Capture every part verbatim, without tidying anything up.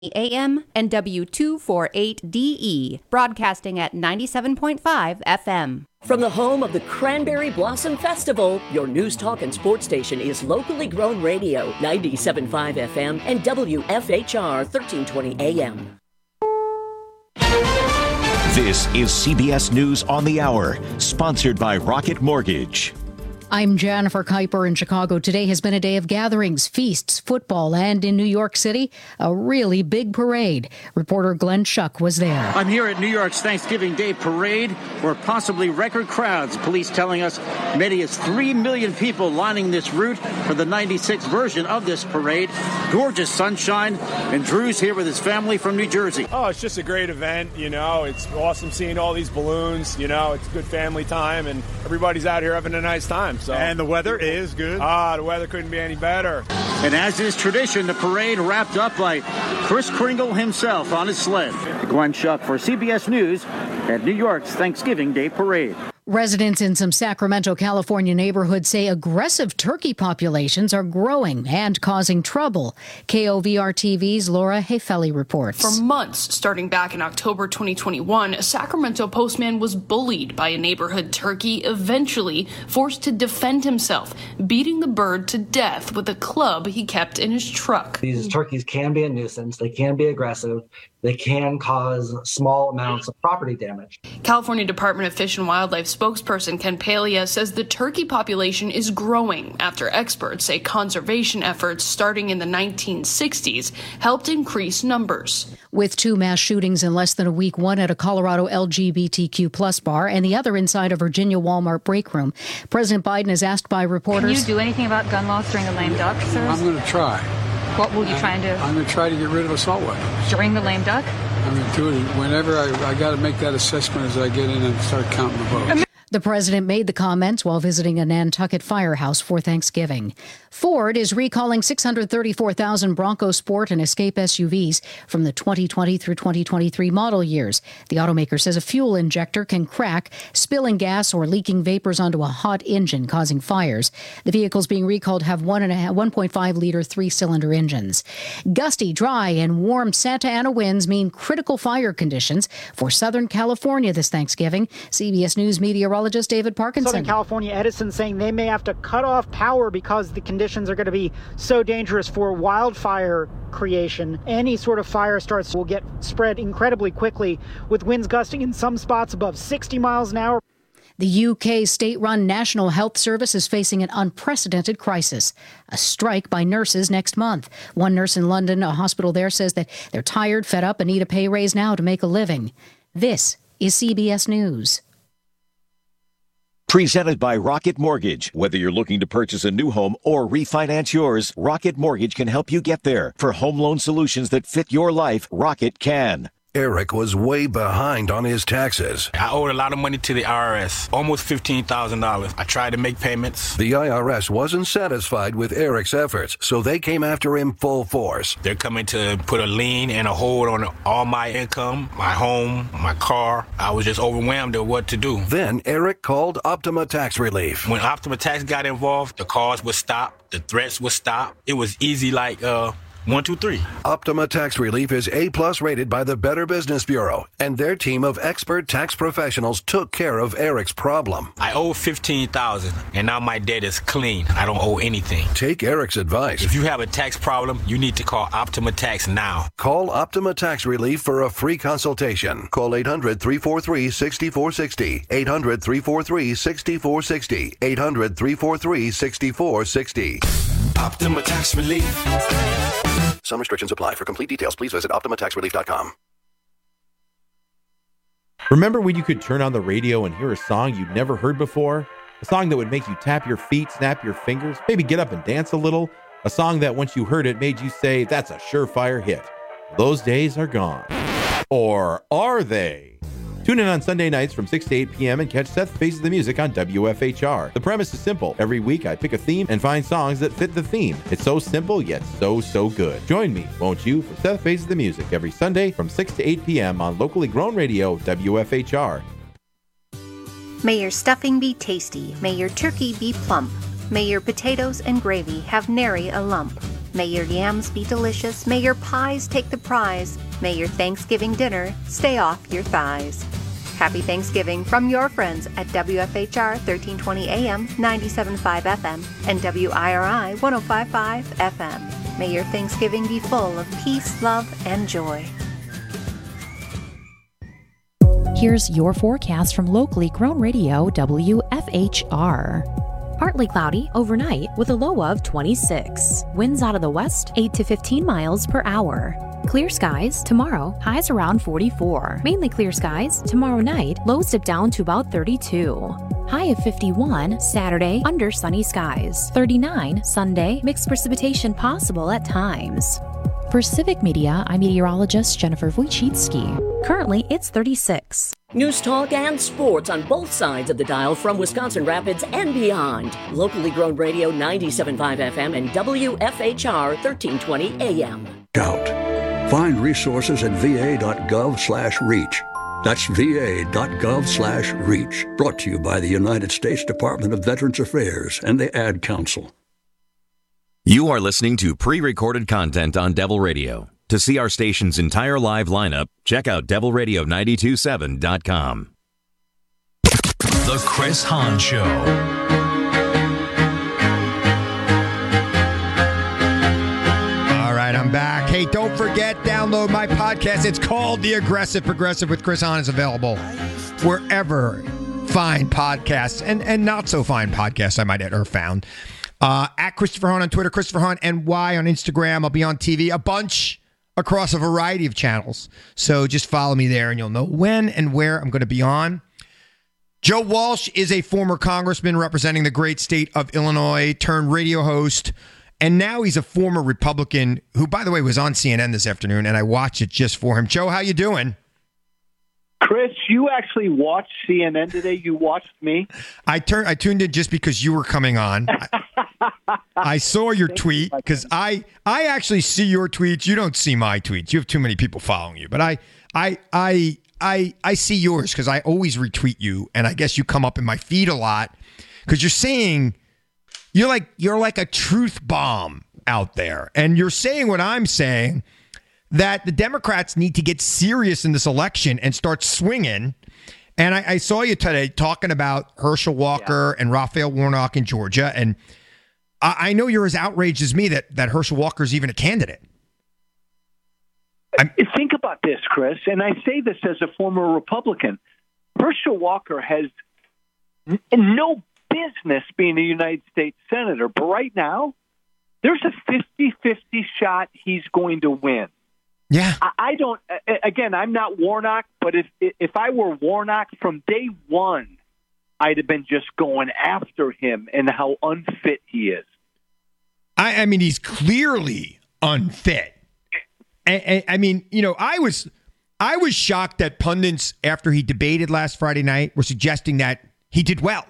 A M and W two forty-eight D E, broadcasting at ninety-seven point five F M. From the home of the Cranberry Blossom Festival, your news, talk, and sports station is locally grown radio, ninety-seven point five F M and W F H R thirteen twenty A M. This is C B S News on the Hour, sponsored by Rocket Mortgage. I'm Jennifer Kuiper in Chicago. Today has been a day of gatherings, feasts, football, and in New York City, a really big parade. Reporter Glenn Schuck was there. I'm here at New York's Thanksgiving Day Parade, where possibly record crowds. Police telling us many as three million people lining this route for the ninety-six version of this parade. Gorgeous sunshine, and Drew's here with his family from New Jersey. Oh, it's just a great event, you know. It's awesome seeing all these balloons, you know. It's good family time, and everybody's out here having a nice time. So. And the weather is good. Ah, the weather couldn't be any better. And as is tradition, the parade wrapped up by Kris Kringle himself on his sled. Glenn Schuck for C B S News at New York's Thanksgiving Day Parade. Residents in some Sacramento, California neighborhoods say aggressive turkey populations are growing and causing trouble. K O V R T V's Laura Hefeli reports. For months, starting back in October twenty twenty-one, a Sacramento postman was bullied by a neighborhood turkey, eventually forced to defend himself, beating the bird to death with a club he kept in his truck. These turkeys can be a nuisance. They can be aggressive. They can cause small amounts of property damage. California Department of Fish and Wildlife spokesperson Ken Palia says the turkey population is growing after experts say conservation efforts starting in the nineteen sixties helped increase numbers. With two mass shootings in less than a week, one at a Colorado L G B T Q plus bar and the other inside a Virginia Walmart break room, President Biden is asked by reporters, "Can you do anything about gun laws during the lame duck, sir?" I'm going to try. What will you try and do? I'm going to try to get rid of assault weapons. During the lame duck? I'm going to do it whenever I, I got to make that assessment as I get in and start counting the votes. The president made the comments while visiting a Nantucket firehouse for Thanksgiving. Ford is recalling six hundred thirty-four thousand Bronco Sport and Escape S U Vs from the twenty twenty through twenty twenty-three model years. The automaker says a fuel injector can crack, spilling gas or leaking vapors onto a hot engine, causing fires. The vehicles being recalled have one and a half, one point five liter three-cylinder engines. Gusty, dry, and warm Santa Ana winds mean critical fire conditions for Southern California this Thanksgiving. C B S News meteorologist David Parkinson. Southern California Edison saying they may have to cut off power because the conditions are going to be so dangerous for wildfire creation. Any sort of fire starts will get spread incredibly quickly, with winds gusting in some spots above sixty miles an hour. The U K state-run National Health Service is facing an unprecedented crisis, a strike by nurses next month. One nurse in London, a hospital there, says that they're tired, fed up, and need a pay raise now to make a living. This is C B S News. Presented by Rocket Mortgage. Whether you're looking to purchase a new home or refinance yours, Rocket Mortgage can help you get there. For home loan solutions that fit your life, Rocket can. Eric was way behind on his taxes. I owed a lot of money to the I R S, almost fifteen thousand dollars. I tried to make payments. The I R S wasn't satisfied with Eric's efforts, so they came after him full force. They're coming to put a lien and a hold on all my income, my home, my car. I was just overwhelmed at what to do. Then Eric called Optima Tax Relief. When Optima Tax got involved, the calls would stop, the threats would stop. It was easy like, uh... One, two, three. Optima Tax Relief is A-plus rated by the Better Business Bureau, and their team of expert tax professionals took care of Eric's problem. I owe fifteen thousand dollars, and now my debt is clean. I don't owe anything. Take Eric's advice. If you have a tax problem, you need to call Optima Tax now. Call Optima Tax Relief for a free consultation. Call eight hundred, three four three, six four six zero. eight hundred, three four three, six four six zero. eight hundred, three four three, six four six zero. Optima Tax Relief. Some restrictions apply. For complete details, please visit optima tax relief dot com. Remember when you could turn on the radio and hear a song you'd never heard before? A song that would make you tap your feet, snap your fingers, maybe get up and dance a little? A song that once you heard it made you say, that's a surefire hit. Those days are gone. Or are they? Tune in on Sunday nights from six to eight p.m. and catch Seth Faces the Music on W F H R. The premise is simple. Every week I pick a theme and find songs that fit the theme. It's so simple, yet so, so good. Join me, won't you, for Seth Faces the Music every Sunday from six to eight p.m. on locally grown radio W F H R. May your stuffing be tasty. May your turkey be plump. May your potatoes and gravy have nary a lump. May your yams be delicious. May your pies take the prize. May your Thanksgiving dinner stay off your thighs. Happy Thanksgiving from your friends at W F H R thirteen twenty A M, ninety-seven point five F M, and W I R I one oh five point five F M. May your Thanksgiving be full of peace, love, and joy. Here's your forecast from locally grown radio W F H R. Partly cloudy overnight with a low of twenty-six. Winds out of the west, eight to fifteen miles per hour. Clear skies tomorrow, highs around forty-four. Mainly clear skies tomorrow night, lows dip down to about thirty-two. High of fifty-one Saturday, under sunny skies. thirty-nine Sunday, mixed precipitation possible at times. For Civic Media, I'm meteorologist Jennifer Wojcicki. Currently, it's thirty-six. News talk and sports on both sides of the dial from Wisconsin Rapids and beyond. Locally grown radio ninety-seven point five F M and W F H R thirteen twenty A M. Out. Find resources at va.gov slash reach. That's va.gov slash reach. Brought to you by the United States Department of Veterans Affairs and the Ad Council. You are listening to pre-recorded content on Devil Radio. To see our station's entire live lineup, check out devil radio nine two seven dot com. The Chris Hahn Show. All right, I'm back. Hey, don't forget, download my podcast. It's called The Aggressive Progressive with Chris Hahn. Is available wherever fine podcasts and, and not so fine podcasts, I might add, are found. Uh, at Christopher Hahn on Twitter, Christopher Hahn N Y on Instagram. I'll be on T V, a bunch across a variety of channels. So just follow me there and you'll know when and where I'm going to be on. Joe Walsh is a former congressman representing the great state of Illinois, turned radio host. And now he's a former Republican who, by the way, was on C N N this afternoon, and I watched it just for him. Joe, how you doing? Chris, you actually watched C N N today. You watched me. I turned. I tuned in just because you were coming on. I, I saw your tweet because I I actually see your tweets. You don't see my tweets. You have too many people following you. But I I I I I see yours because I always retweet you, and I guess you come up in my feed a lot because you're saying you're like you're like a truth bomb out there, and you're saying what I'm saying. That the Democrats need to get serious in this election and start swinging. And I, I saw you today talking about Herschel Walker yeah. and Raphael Warnock in Georgia. And I, I know you're as outraged as me that, that Herschel Walker is even a candidate. I'm- Think about this, Chris, and I say this as a former Republican. Herschel Walker has n- no business being a United States Senator. But right now, there's a fifty-fifty shot he's going to win. Yeah, I don't. Again, I'm not Warnock, but if if I were Warnock from day one, I'd have been just going after him and how unfit he is. I, I mean, he's clearly unfit. I, I, I mean, you know, I was I was shocked that pundits after he debated last Friday night were suggesting that he did well.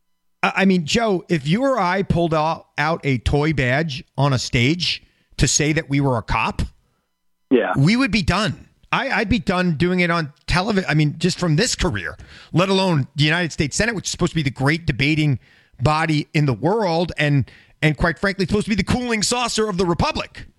I mean, Joe, if you or I pulled out, out a toy badge on a stage to say that we were a cop. Yeah, we would be done. I, I'd be done doing it on television. I mean, just from this career, let alone the United States Senate, which is supposed to be the great debating body in the world, and and quite frankly, supposed to be the cooling saucer of the republic.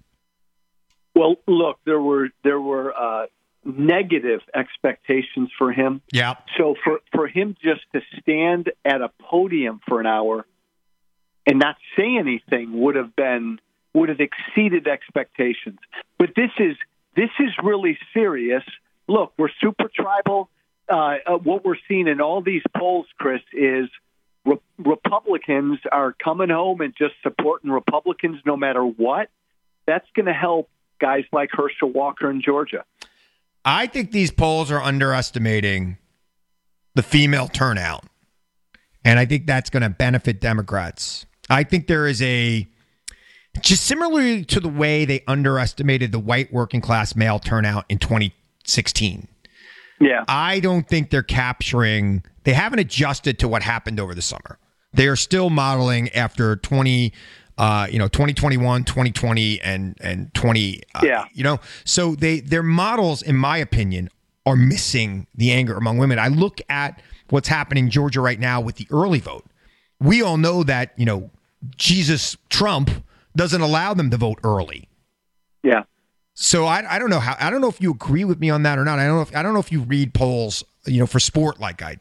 Well, look, there were there were uh, negative expectations for him. Yeah. So for for him just to stand at a podium for an hour and not say anything would have been. would have exceeded expectations. But this is this is really serious. Look, we're super tribal. Uh, uh, what we're seeing in all these polls, Chris, is re- Republicans are coming home and just supporting Republicans no matter what. That's going to help guys like Herschel Walker in Georgia. I think these polls are underestimating the female turnout, and I think that's going to benefit Democrats. I think there is a Just similarly to the way they underestimated the white working class male turnout in twenty sixteen. Yeah. I don't think they're capturing, they haven't adjusted to what happened over the summer. They are still modeling after twenty, uh, you know, twenty twenty-one, twenty twenty, and and twenty. Uh, yeah. You know, so they their models, in my opinion, are missing the anger among women. I look at what's happening in Georgia right now with the early vote. We all know that, you know, Jesus Trump doesn't allow them to vote early. Yeah. So I, I don't know how I don't know if you agree with me on that or not. I don't know if I don't know if you read polls, you know, for sport like I do.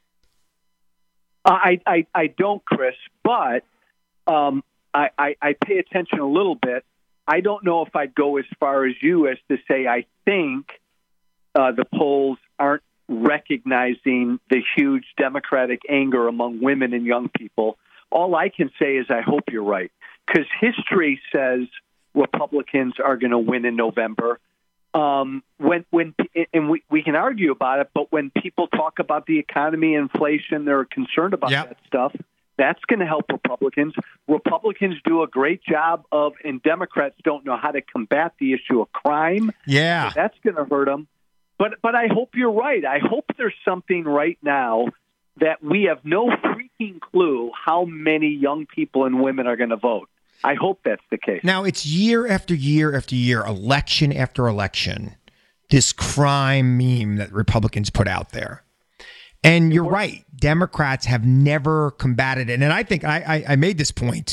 I I, I don't, Chris, but um, I, I I pay attention a little bit. I don't know if I'd go as far as you as to say I think uh, the polls aren't recognizing the huge Democratic anger among women and young people. All I can say is I hope you're right, because history says Republicans are going to win in November. Um, when when and we, we can argue about it, but when people talk about the economy, inflation, they're concerned about yep. that stuff. That's going to help Republicans. Republicans do a great job of, and Democrats don't know how to combat the issue of crime. Yeah, so that's going to hurt them. But but I hope you're right. I hope there's something right now that we have no freaking clue how many young people and women are going to vote. I hope that's the case. Now, it's year after year after year, election after election, this crime meme that Republicans put out there. And you're right. Democrats have never combated it. And I think I, I, I made this point.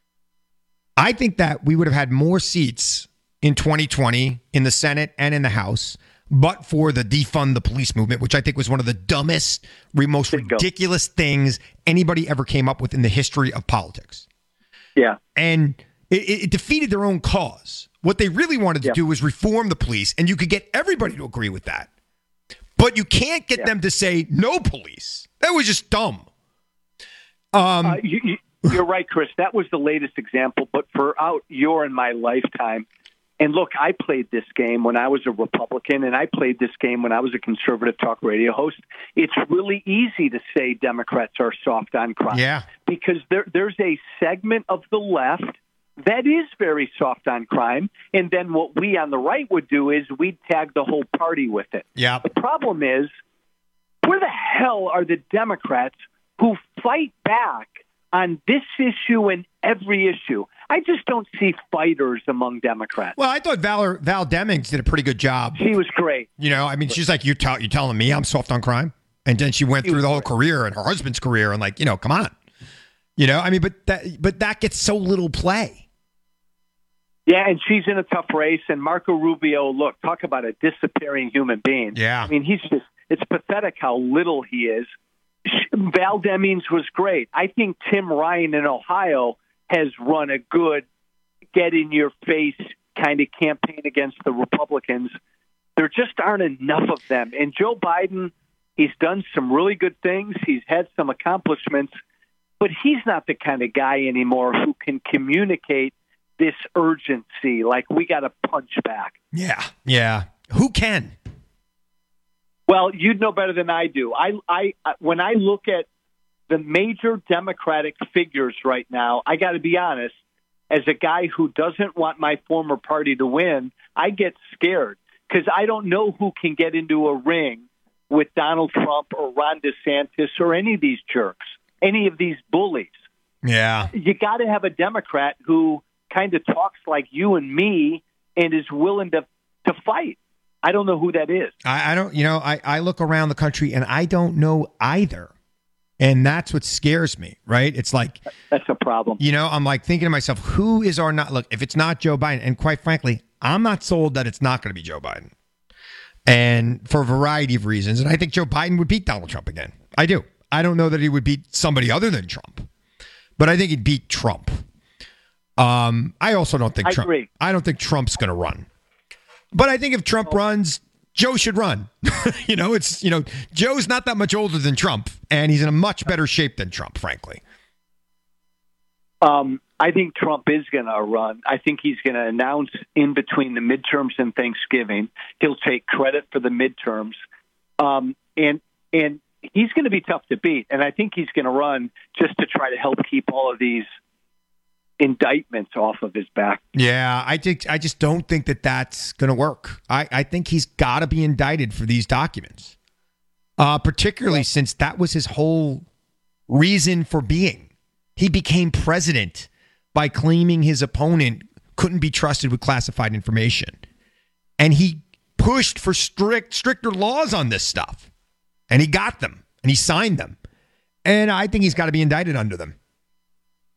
I think that we would have had more seats in twenty twenty in the Senate and in the House, but for the defund the police movement, which I think was one of the dumbest, most ridiculous things anybody ever came up with in the history of politics. Yeah. And it, it defeated their own cause. What they really wanted to yeah. do was reform the police, and you could get everybody to agree with that. But you can't get yeah. them to say no police. That was just dumb. Um, uh, you, you, you're right, Chris. That was the latest example. But throughout your and my lifetime, and look, I played this game when I was a Republican, and I played this game when I was a conservative talk radio host. It's really easy to say Democrats are soft on crime. Yeah. Because there, there's a segment of the left that is very soft on crime, and then what we on the right would do is we'd tag the whole party with it. Yeah. The problem is, where the hell are the Democrats who fight back on this issue and every issue? I just don't see fighters among Democrats. Well, I thought Val, Val Demings did a pretty good job. She was great. You know, I mean, she's like, you tell, you telling me I'm soft on crime? And then she went she through the whole great. career and her husband's career and like, you know, come on. You know, I mean, but that, but that gets so little play. Yeah, and she's in a tough race. And Marco Rubio, look, talk about a disappearing human being. Yeah. I mean, he's just, it's pathetic how little he is. Val Demings was great. I think Tim Ryan in Ohio has run a good get-in-your-face kind of campaign against the Republicans. There just aren't enough of them. And Joe Biden, he's done some really good things. He's had some accomplishments. But he's not the kind of guy anymore who can communicate this urgency, like we got to punch back. Yeah, yeah. Who can? Well, you'd know better than I do. I, I, when I look at the major Democratic figures right now, I got to be honest, as a guy who doesn't want my former party to win, I get scared because I don't know who can get into a ring with Donald Trump or Ron DeSantis or any of these jerks, any of these bullies. Yeah. You got to have a Democrat who kind of talks like you and me and is willing to, to fight. I don't know who that is. I, I don't, you know, I, I look around the country and I don't know either. And that's what scares me, right? It's like, that's a problem. You know, I'm like thinking to myself, who is our not, look, if it's not Joe Biden, and quite frankly, I'm not sold that it's not going to be Joe Biden. And for a variety of reasons. And I think Joe Biden would beat Donald Trump again. I do. I don't know that he would beat somebody other than Trump, but I think he'd beat Trump. Um, I also don't think I Trump, agree. I don't think Trump's going to run. But I think if Trump oh. runs, Joe should run. you know, it's, you know, Joe's not that much older than Trump, and he's in a much better shape than Trump, frankly. Um, I think Trump is going to run. I think he's going to announce in between the midterms and Thanksgiving. He'll take credit for the midterms. Um, and, and he's going to be tough to beat. And I think he's going to run just to try to help keep all of these indictments off of his back. Yeah, I think I just don't think that that's going to work. I, I think he's got to be indicted for these documents, uh, particularly yeah. since that was his whole reason for being. He became president by claiming his opponent couldn't be trusted with classified information, and he pushed for strict stricter laws on this stuff, and he got them, and he signed them, and I think he's got to be indicted under them.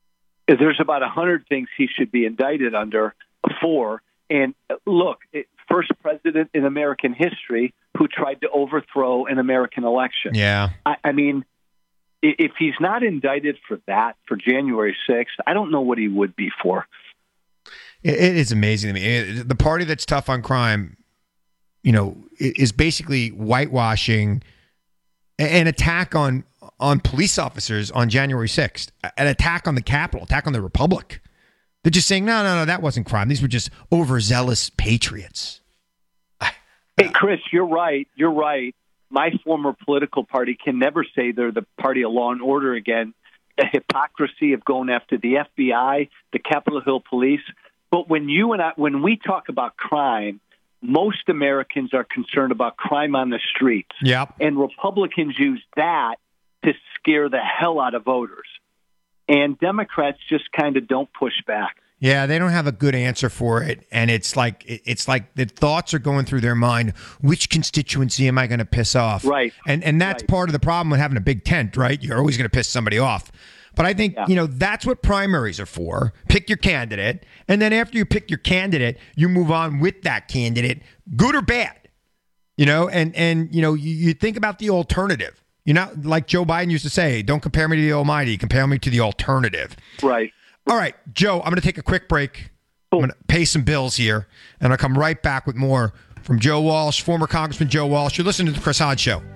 there's about a hundred things he should be indicted under for. And look, first president in American history who tried to overthrow an American election. Yeah. I, I mean, if he's not indicted for that, for January sixth, I don't know what he would be for. It is amazing to me. The party that's tough on crime, you know, is basically whitewashing an attack on on police officers on January sixth, an attack on the Capitol, attack on the Republic. They're just saying, no, no, no, that wasn't crime. These were just overzealous patriots. Hey, Chris, you're right. You're right. My former political party can never say they're the party of law and order again. The hypocrisy of going after the F B I, the Capitol Hill Police. But when you and I, when we talk about crime, most Americans are concerned about crime on the streets. Yep. And Republicans use that to scare the hell out of voters. And Democrats just kind of don't push back. Yeah, they don't have a good answer for it, and it's like it's like the thoughts are going through their mind. Which constituency am I going to piss off? Right, and and that's right. part of the problem with having a big tent, right? You're always going to piss somebody off. But I think, yeah. you know, that's what primaries are for. Pick your candidate, and then after you pick your candidate, you move on with that candidate, good or bad. You know, and and you know, you, you think about the alternative. You're not like Joe Biden used to say, don't compare me to the almighty, compare me to the alternative. Right. All right, Joe, I'm going to take a quick break. I'm going to pay some bills here, and I'll come right back with more from Joe Walsh, former Congressman Joe Walsh. You're listening to the Chris Hodge Show.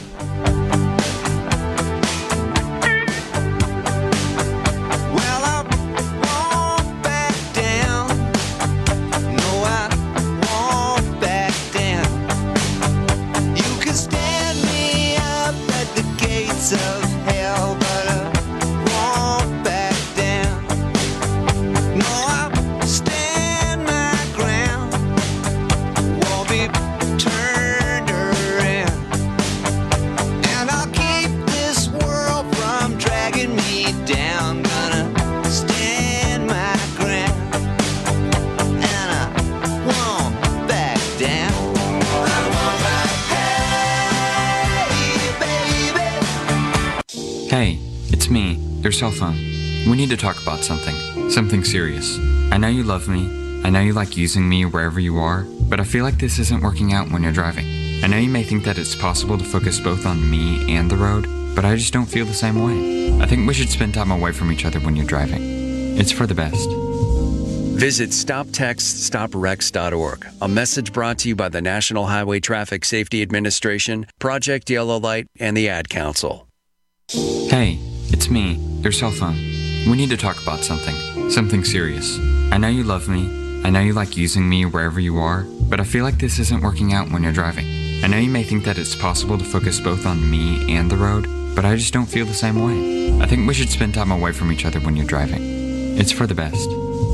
Hey, it's me, your cell phone. We need to talk about something. Something serious. I know you love me. I know you like using me wherever you are, but I feel like this isn't working out when you're driving. I know you may think that it's possible to focus both on me and the road, but I just don't feel the same way. I think we should spend time away from each other when you're driving. It's for the best. Visit stop text stop wrecks dot org. A message brought to you by the National Highway Traffic Safety Administration, Project Yellow Light, and the Ad Council. Hey, it's me, your cell phone. We need to talk about something. Something serious. I know you love me. I know you like using me wherever you are, but I feel like this isn't working out when you're driving. I know you may think that it's possible to focus both on me and the road, but I just don't feel the same way. I think we should spend time away from each other when you're driving. It's for the best.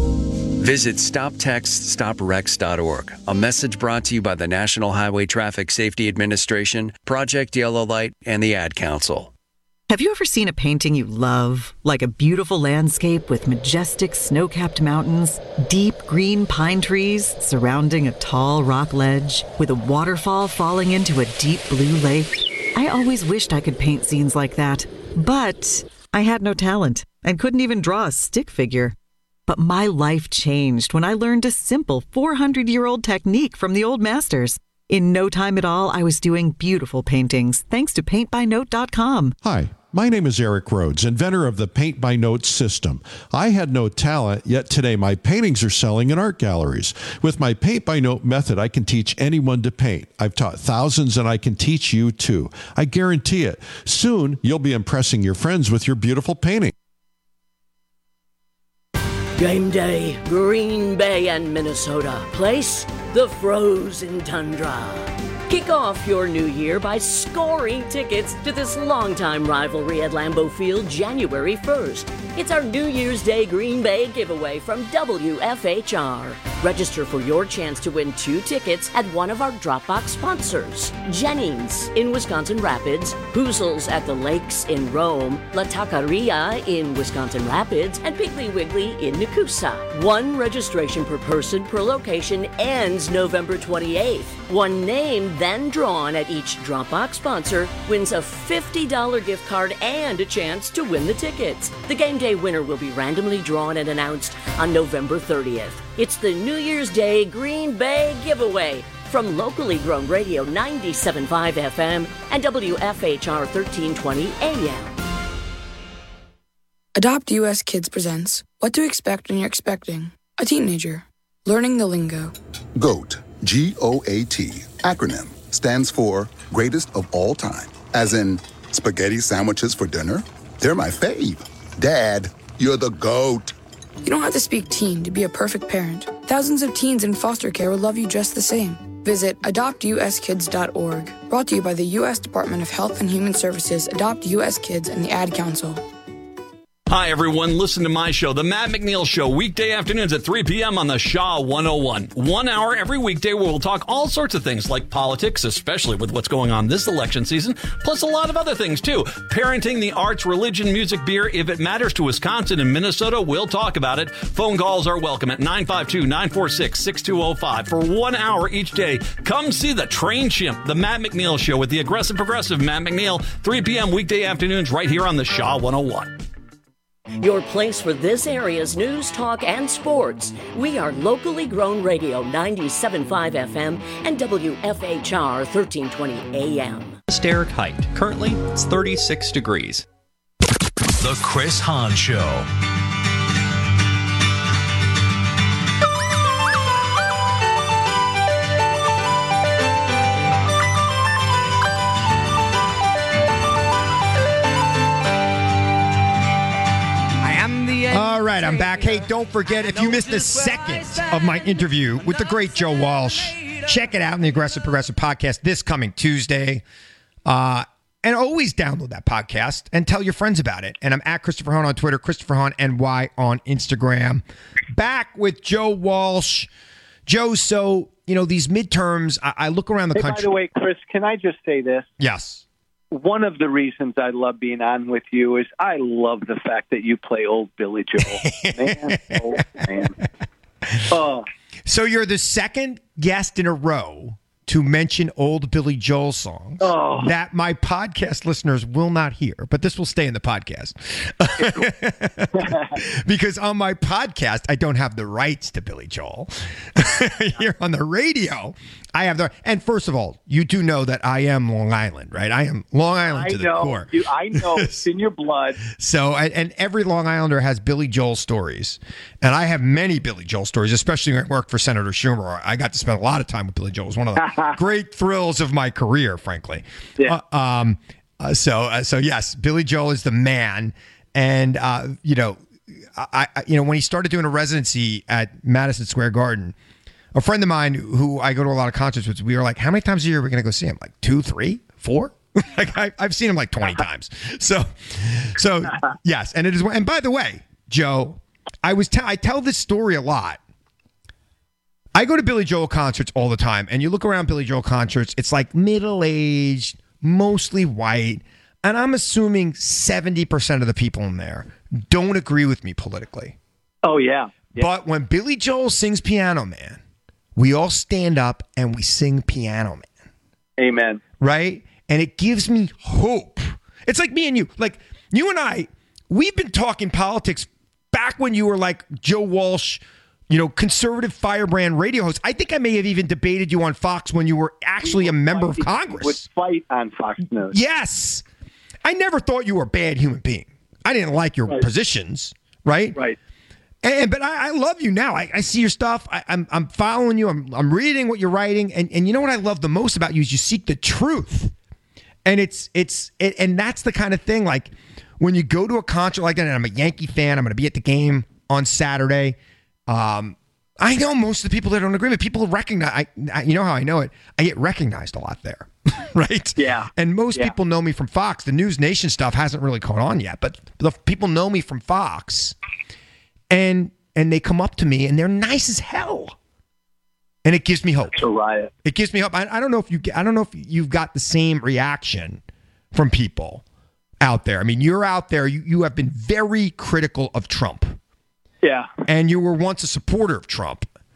Visit stop text stop wrecks dot org. A message brought to you by the National Highway Traffic Safety Administration, Project Yellow Light, and the Ad Council. Have you ever seen a painting you love? Like a beautiful landscape with majestic snow-capped mountains, deep green pine trees surrounding a tall rock ledge, with a waterfall falling into a deep blue lake? I always wished I could paint scenes like that, but I had no talent and couldn't even draw a stick figure. But my life changed when I learned a simple four hundred year old technique from the old masters. In no time at all, I was doing beautiful paintings thanks to paint by note dot com. Hi, my name is Eric Rhodes, inventor of the Paint by Note system. I had no talent, yet today my paintings are selling in art galleries. With my Paint by Note method, I can teach anyone to paint. I've taught thousands and I can teach you too. I guarantee it. Soon, you'll be impressing your friends with your beautiful painting. Game day, Green Bay and Minnesota. Place, the frozen tundra. Kick off your new year by scoring tickets to this longtime rivalry at Lambeau Field January first. It's our New Year's Day Green Bay giveaway from W F H R. Register for your chance to win two tickets at one of our Dropbox sponsors. Jennings in Wisconsin Rapids, Hoozles at the Lakes in Rome, La Taqueria in Wisconsin Rapids, and Piggly Wiggly in Nakusa. One registration per person per location ends November twenty-eighth. One name then drawn at each Dropbox sponsor wins a fifty dollars gift card and a chance to win the tickets. The game day winner will be randomly drawn and announced on November thirtieth. It's the New Year's Day Green Bay giveaway from locally grown radio ninety-seven point five F M and W F H R thirteen twenty A M. Adopt U S Kids presents What to Expect When You're Expecting a Teenager. Learning the lingo. GOAT, G O A T, acronym, stands for Greatest of All Time. As in, spaghetti sandwiches for dinner? They're my fave. Dad, you're the GOAT. You don't have to speak teen to be a perfect parent. Thousands of teens in foster care will love you just the same. Visit adopt u s kids dot org. Brought to you by the U S Department of Health and Human Services, Adopt U S Kids, and the Ad Council. Hi, everyone. Listen to my show, The Matt McNeil Show, weekday afternoons at three p.m. on the Shaw one oh one. One hour every weekday where we'll talk all sorts of things like politics, especially with what's going on this election season, plus a lot of other things, too. Parenting, the arts, religion, music, beer. If it matters to Wisconsin and Minnesota, we'll talk about it. Phone calls are welcome at nine five two, nine four six, six two zero five. For one hour each day, come see the Train Chimp, The Matt McNeil Show with the aggressive progressive Matt McNeil, three p.m. weekday afternoons right here on the Shaw one oh one. Your place for this area's news, talk, and sports. We are locally grown radio ninety-seven point five F M and W F H R thirteen twenty A M. Derek Height. Currently, it's thirty-six degrees. The Chris Hahn Show. All right, I'm back. Hey, don't forget, if you missed a second of my interview with the great Joe Walsh, check it out in the Aggressive Progressive podcast this coming Tuesday. Uh, and always download that podcast and tell your friends about it. And I'm at Christopher Hahn on Twitter, Christopher Hahn N Y on Instagram. Back with Joe Walsh. Joe, so, you know, these midterms, I, I look around the hey, country. By the way, Chris, can I just say this? Yes. One of the reasons I love being on with you is I love the fact that you play old Billy Joel. Man, oh, man. Oh. So you're the second guest in a row to mention old Billy Joel songs oh. that my podcast listeners will not hear, but this will stay in the podcast. Because on my podcast, I don't have the rights to Billy Joel. Here on the radio, I have the... And first of all, you do know that I am Long Island, right? I am Long Island I to the know. core. You, I know. It's in your blood. So, and every Long Islander has Billy Joel stories. And I have many Billy Joel stories, especially when I worked for Senator Schumer. I got to spend a lot of time with Billy Joel. It was one of the great thrills of my career, frankly. Yeah. Uh, um, uh, so, uh, so yes, Billy Joel is the man. And, uh, you know, I, I, you know, when he started doing a residency at Madison Square Garden, a friend of mine who I go to a lot of concerts with, we were like, how many times a year are we going to go see him? Like two, three, four? Like I, I've seen him like twenty times. So, so yes. And it is. And by the way, Joe, I was, t- I tell this story a lot. I go to Billy Joel concerts all the time, and you look around Billy Joel concerts, it's like middle-aged, mostly white, and I'm assuming seventy percent of the people in there don't agree with me politically. Oh, yeah. yeah. But when Billy Joel sings Piano Man, we all stand up and we sing Piano Man. Amen. Right? And it gives me hope. It's like me and you. Like, you and I, we've been talking politics back when you were like Joe Walsh, you know, conservative firebrand radio host. I think I may have even debated you on Fox when you were actually a member of Congress. Would fight on Fox News. Yes. I never thought you were a bad human being. I didn't like your right. positions, right? Right. And but I, I love you now. I, I see your stuff. I, I'm I'm following you. I'm I'm reading what you're writing. And and you know what I love the most about you is you seek the truth. And it's it's it, and that's the kind of thing. Like when you go to a concert like that, and I'm a Yankee fan. I'm going to be at the game on Saturday. Um, I know most of the people that don't agree with people recognize. I, I you know how I know it. I get recognized a lot there, right? Yeah. And most yeah. people know me from Fox. The News Nation stuff hasn't really caught on yet, but the people know me from Fox. And and they come up to me and they're nice as hell, and it gives me hope. It's a riot. It gives me hope. I, I don't know if you I don't know if you've got the same reaction from people out there. I mean, you're out there. You you have been very critical of Trump. Yeah. And you were once a supporter of Trump.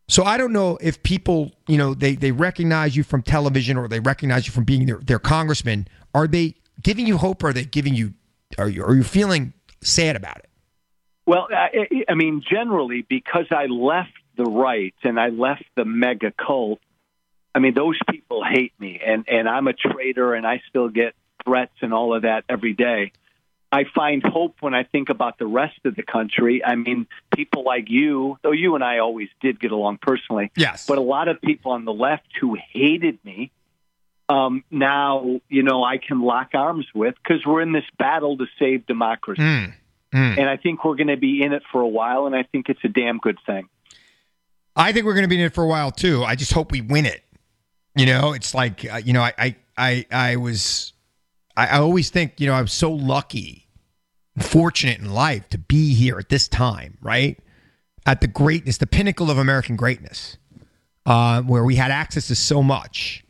So I don't know if people, you know, they, they recognize you from television or they recognize you from being their, their congressman. Are they giving you hope or are they giving you, are you, are you feeling sad about it? Well, I, I mean, generally, because I left the right and I left the mega cult, I mean, those people hate me, and, and I'm a traitor, and I still get threats and all of that every day. I find hope when I think about the rest of the country. I mean, people like you, though you and I always did get along personally, yes, but a lot of people on the left who hated me, um, now, you know, I can lock arms with because we're in this battle to save democracy. Mm. Mm. And I think we're going to be in it for a while, and I think it's a damn good thing. I think we're going to be in it for a while, too. I just hope we win it. You know, it's like, uh, you know, I, I, I, I was, I, I always think, you know, I was so lucky, fortunate in life to be here at this time, right? At the greatness, the pinnacle of American greatness, uh, where we had access to so much.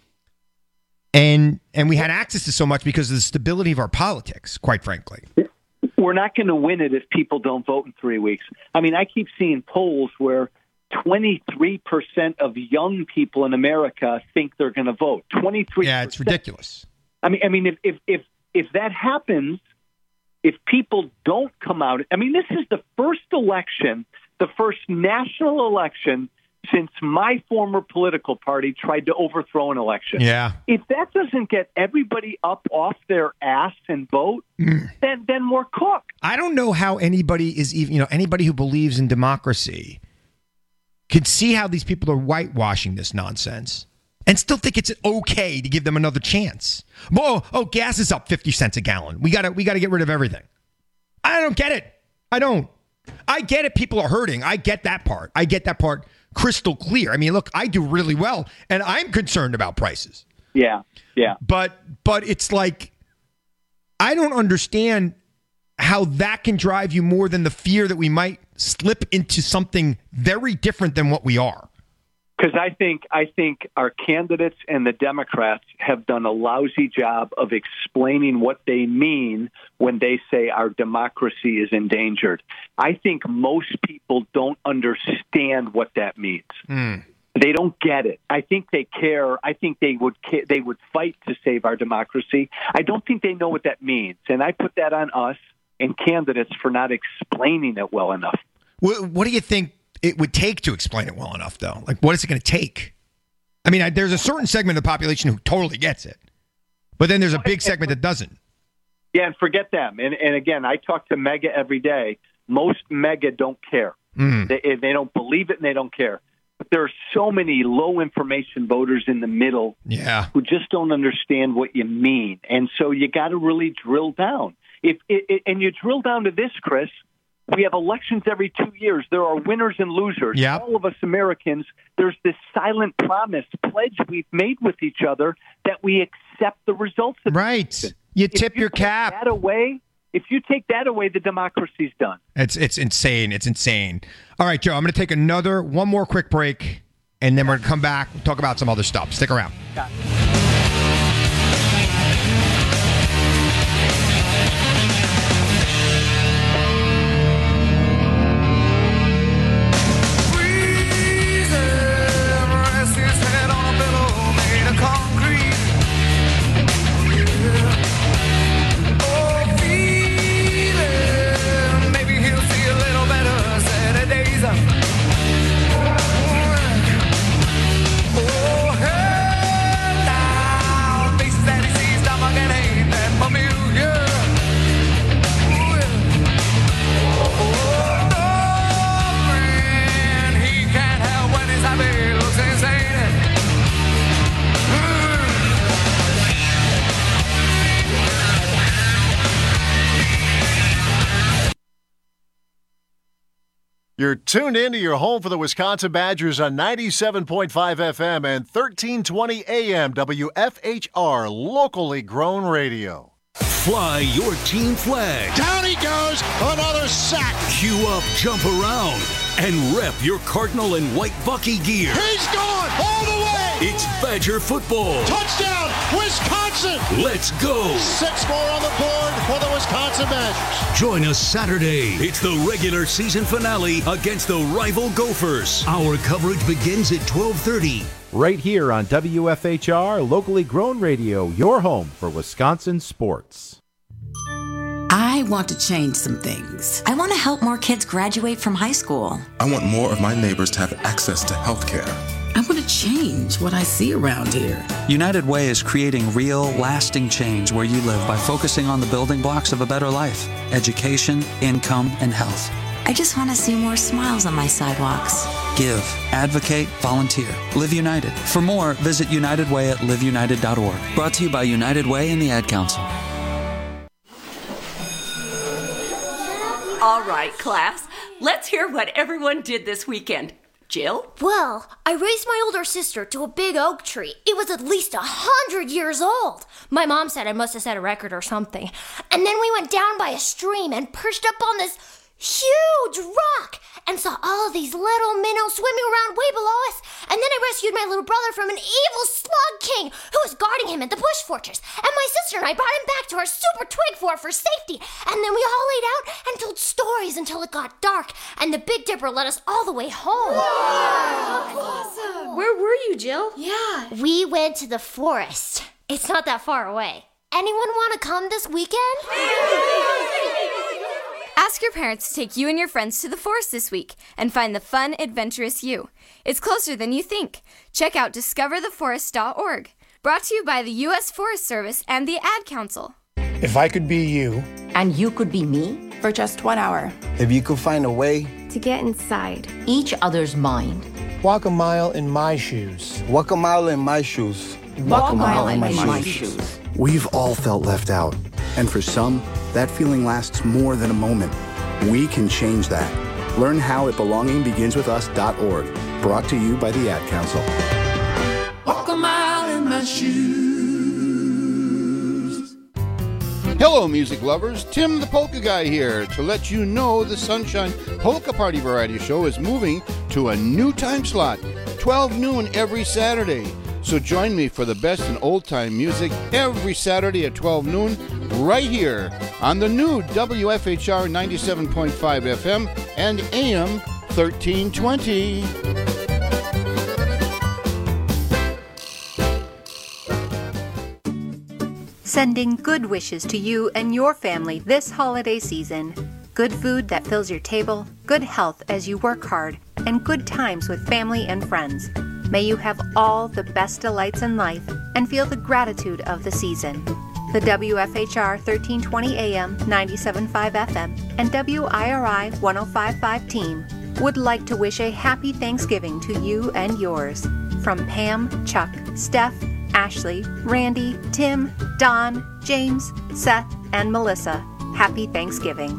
And, and we had access to so much because of the stability of our politics, quite frankly. We're not going to win it if people don't vote in three weeks. I mean, I keep seeing polls where twenty-three percent of young people in America think they're going to vote. twenty-three percent. Yeah, it's ridiculous. I mean, I mean, if, if if if that happens, if people don't come out, I mean, this is the first election, the first national election since my former political party tried to overthrow an election. Yeah. If that doesn't get everybody up off their ass and vote, mm. then then we're cooked. I don't know how anybody is even, you know, anybody who believes in democracy can see how these people are whitewashing this nonsense and still think it's okay to give them another chance. Oh, oh, gas is up fifty cents a gallon. We gotta, we gotta get rid of everything. I don't get it. I don't. I get it. People are hurting. I get that part. I get that part crystal clear. I mean, look, I do really well, and I'm concerned about prices. Yeah, yeah. But, but it's like, I don't understand how that can drive you more than the fear that we might slip into something very different than what we are. Because I think I think our candidates and the Democrats have done a lousy job of explaining what they mean when they say our democracy is endangered. I think most people don't understand what that means. Mm. They don't get it. I think they care. I think they would ca- they would fight to save our democracy. I don't think they know what that means, and I put that on us and candidates for not explaining it well enough. What, what do you think it would take to explain it well enough, though? Like, what is it going to take? I mean, I, there's a certain segment of the population who totally gets it, but then there's a big segment that doesn't. Yeah, and forget them. And, and again, I talk to MAGA every day. Most MAGA don't care. Mm. They, they don't believe it and they don't care. But there are so many low information voters in the middle yeah. who just don't understand what you mean. And so you got to really drill down. If it, it, and you drill down to this, Chris, we have elections every two years. There are winners and losers. Yep. All of us Americans, there's this silent promise, pledge we've made with each other that we accept the results of right. You tip you your cap. That away, if you take that away, the democracy's done. It's it's insane. It's insane. All right, Joe, I'm going to take another, one more quick break, and then we're going to come back and talk about some other stuff. Stick around. Got it. You're tuned in to your home for the Wisconsin Badgers on ninety-seven point five F M and thirteen twenty A M W F H R, locally grown radio. Fly your team flag. Down he goes, another sack. Queue up, jump around, and rep your Cardinal and White Bucky gear. He's gone all the way. It's Badger football. Touchdown, Wisconsin! Let's go. Six more on the board for the Wisconsin Badgers. Join us Saturday. It's the regular season finale against the rival Gophers. Our coverage begins at twelve thirty. Right here on W F H R, locally grown radio, your home for Wisconsin sports. I want to change some things. I want to help more kids graduate from high school. I want more of my neighbors to have access to health care. I want to change what I see around here. United Way is creating real, lasting change where you live by focusing on the building blocks of a better life: education, income, and health. I just want to see more smiles on my sidewalks. Give, advocate, volunteer. Live United. For more, visit United Way at live united dot org. Brought to you by United Way and the Ad Council. All right, class, let's hear what everyone did this weekend. Jill? Well, I raised my older sister to a big oak tree. It was at least a hundred years old. My mom said I must have set a record or something. And then we went down by a stream and perched up on this huge rock and saw all of these little minnows swimming around way below us. And then I rescued my little brother from an evil slug king who was guarding him in the bush fortress. And my sister and I brought him back to our super twig fort for safety. And then we all laid out and told stories until it got dark. And the Big Dipper led us all the way home. Wow. Awesome. Where were you, Jill? Yeah. We went to the forest. It's not that far away. Anyone want to come this weekend? Ask your parents to take you and your friends to the forest this week and find the fun, adventurous you. It's closer than you think. Check out discover the forest dot org. Brought to you by the U S Forest Service and the Ad Council. If I could be you. And you could be me. For just one hour. If you could find a way. To get inside each other's mind. Walk a mile in my shoes. Walk a mile in my shoes. Walk, Walk a mile, mile in, my, in my shoes. shoes. We've all felt left out. And for some, that feeling lasts more than a moment. We can change that. Learn how at belonging begins with us dot org. Brought to you by the Ad Council. Walk a mile in my shoes. Hello, music lovers. Tim the Polka Guy here to let you know the Sunshine Polka Party Variety Show is moving to a new time slot, twelve noon every Saturday. So join me for the best in old-time music every Saturday at twelve noon right here on the new W F H R ninety-seven point five F M and A M thirteen twenty. Sending good wishes to you and your family this holiday season. Good food that fills your table, good health as you work hard, and good times with family and friends. May you have all the best delights in life and feel the gratitude of the season. The W F H R thirteen twenty A M, ninety-seven point five F M, and W I R I one oh five point five team would like to wish a happy Thanksgiving to you and yours. From Pam, Chuck, Steph, Ashley, Randy, Tim, Don, James, Seth, and Melissa. Happy Thanksgiving.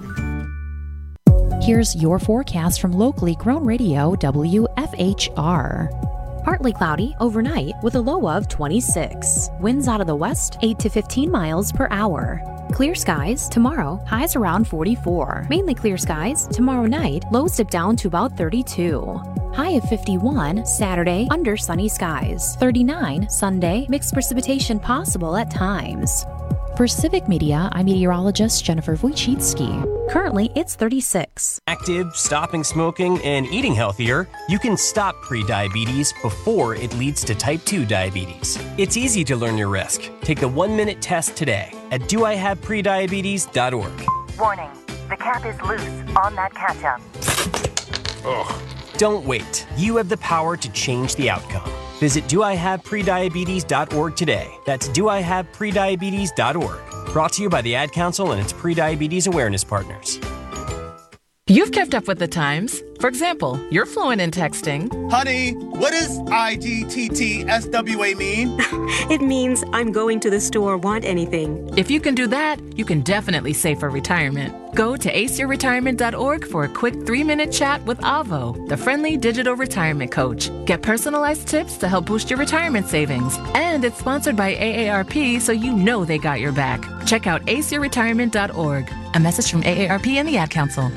Here's your forecast from locally grown radio W F H R. Partly cloudy overnight with a low of twenty-six. Winds out of the west, eight to fifteen miles per hour. Clear skies tomorrow, highs around forty-four. Mainly clear skies tomorrow night, lows dip down to about thirty-two. High of fifty-one Saturday, under sunny skies. thirty-nine Sunday, mixed precipitation possible at times. For Civic Media, I'm meteorologist Jennifer Wojcicki. Currently, it's thirty-six. Active, stopping smoking, and eating healthier, you can stop prediabetes before it leads to type two diabetes. It's easy to learn your risk. Take the one-minute test today at do I have prediabetes dot org. Warning, the cap is loose on that ketchup. Ugh. Don't wait. You have the power to change the outcome. Visit do I have prediabetes dot org today. That's do I have prediabetes dot org. Brought to you by the Ad Council and its prediabetes awareness partners. You've kept up with the times. For example, you're fluent in texting. Honey, what does I G T T S W A mean? It means I'm going to the store, want anything. If you can do that, you can definitely save for retirement. Go to ace your retirement dot org for a quick three-minute chat with Avo, the friendly digital retirement coach. Get personalized tips to help boost your retirement savings. And it's sponsored by A A R P, so you know they got your back. Check out ace your retirement dot org. A message from A A R P and the Ad Council.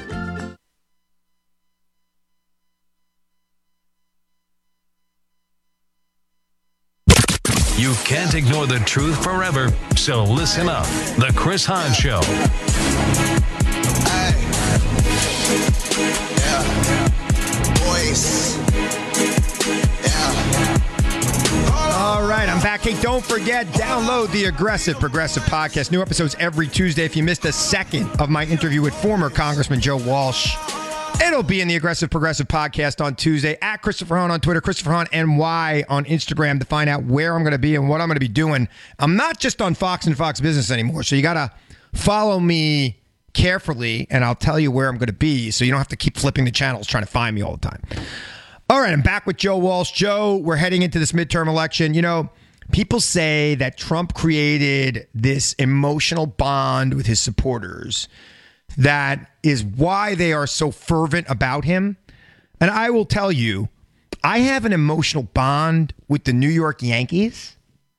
You can't ignore the truth forever, so listen up. The Chris Hahn Show. Hey. Yeah. Voice. Yeah. All right, I'm back. Hey, don't forget, download the Aggressive Progressive Podcast. New episodes every Tuesday. If you missed a second of my interview with former Congressman Joe Walsh, it'll be in the Aggressive Progressive Podcast on Tuesday. At Christopher Hahn on Twitter, Christopher Hahn N Y on Instagram to find out where I'm going to be and what I'm going to be doing. I'm not just on Fox and Fox Business anymore, so you got to follow me carefully, and I'll tell you where I'm going to be so you don't have to keep flipping the channels trying to find me all the time. All right, I'm back with Joe Walsh. Joe, we're heading into this midterm election. You know, people say that Trump created this emotional bond with his supporters that is why they are so fervent about him. And I will tell you, I have an emotional bond with the New York Yankees.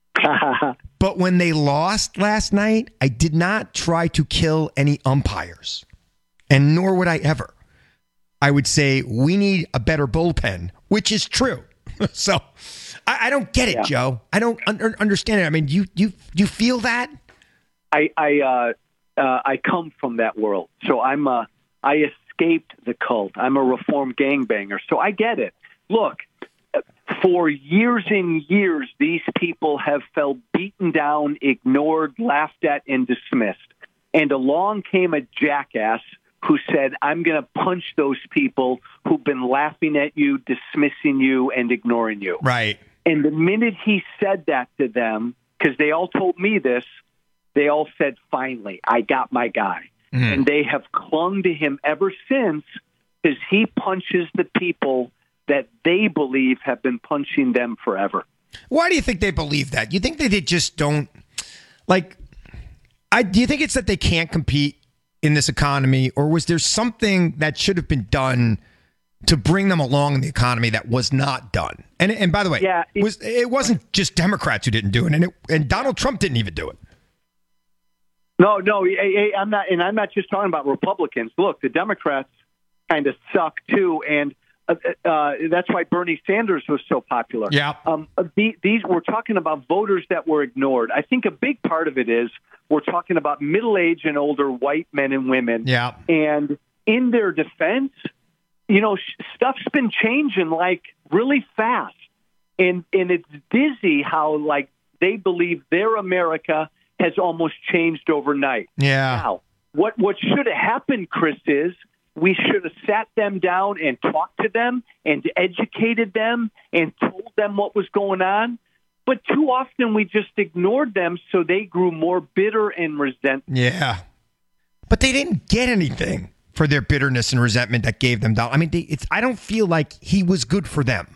But when they lost last night, I did not try to kill any umpires. And nor would I ever. I would say we need a better bullpen, which is true. So I, I don't get it, yeah. Joe. I don't un- understand it. I mean, you you you feel that? I I uh Uh, I come from that world, so I'm a, I escaped the cult. I'm a reformed gangbanger, so I get it. Look, for years and years, these people have felt beaten down, ignored, laughed at, and dismissed. And along came a jackass who said, I'm going to punch those people who've been laughing at you, dismissing you, and ignoring you. Right. And the minute he said that to them, because they all told me this, they all said, finally, I got my guy. Mm-hmm. And they have clung to him ever since because he punches the people that they believe have been punching them forever. Why do you think they believe that? You think that they just don't, like, I do you think it's that they can't compete in this economy, or was there something that should have been done to bring them along in the economy that was not done? And and by the way, yeah, it, was, it wasn't just Democrats who didn't do it, and it, and Donald Trump didn't even do it. No, no, I'm not, and I'm not just talking about Republicans. Look, the Democrats kind of suck too, and uh, uh, that's why Bernie Sanders was so popular. Yeah. Um, the, these we're talking about voters that were ignored. I think a big part of it is we're talking about middle-aged and older white men and women. Yeah. And in their defense, you know, stuff's been changing like really fast, and and it's dizzy how like they believe their America has almost changed overnight. Yeah. Now, what what should have happened, Chris, is we should have sat them down and talked to them and educated them and told them what was going on. But too often we just ignored them, so they grew more bitter and resentful. Yeah. But they didn't get anything for their bitterness and resentment that gave them down. I mean, they, it's I don't feel like he was good for them.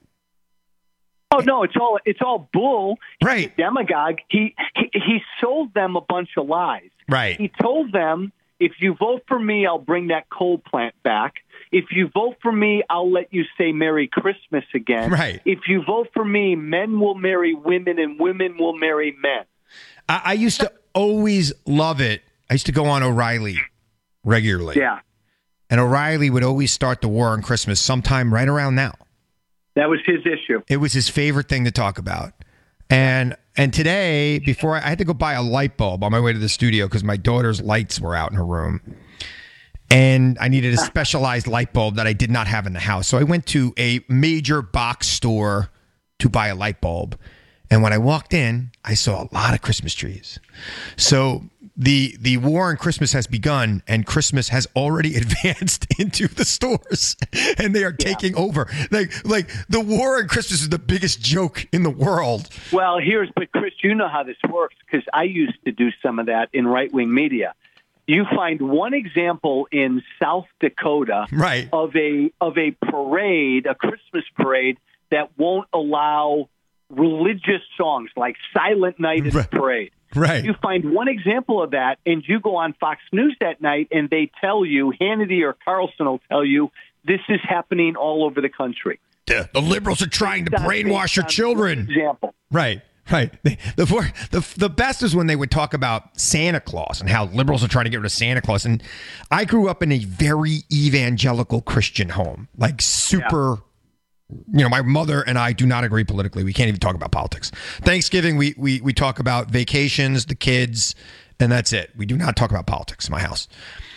Oh no, it's all it's all bull. Right, He's a demagogue. He, he he sold them a bunch of lies. Right. He told them, if you vote for me, I'll bring that coal plant back. If you vote for me, I'll let you say Merry Christmas again. Right. If you vote for me, men will marry women and women will marry men. I, I used to always love it. I used to go on O'Reilly regularly. Yeah. And O'Reilly would always start the war on Christmas sometime right around now. That was his issue. It was his favorite thing to talk about. And and today, before I, I had to go buy a light bulb on my way to the studio because my daughter's lights were out in her room. And I needed a specialized light bulb that I did not have in the house. So I went to a major box store to buy a light bulb. And when I walked in, I saw a lot of Christmas trees. So the the war on Christmas has begun, and Christmas has already advanced into the stores, and they are yeah. taking over. Like like the war on Christmas is the biggest joke in the world. Well, here's but Chris, you know how this works because I used to do some of that in right wing media. You find one example in South Dakota right. of a of a parade, a Christmas parade that won't allow religious songs like Silent Night in right. the parade. Right. You find one example of that, and you go on Fox News that night, and they tell you, Hannity or Carlson will tell you, this is happening all over the country. The, the liberals are trying to brainwash your children. Example. Right. Right. The, the the the best is when they would talk about Santa Claus and how liberals are trying to get rid of Santa Claus. And I grew up in a very evangelical Christian home, like super You know, my mother and I do not agree politically. We can't even talk about politics. Thanksgiving, we we we talk about vacations, the kids, and that's it. We do not talk about politics in my house.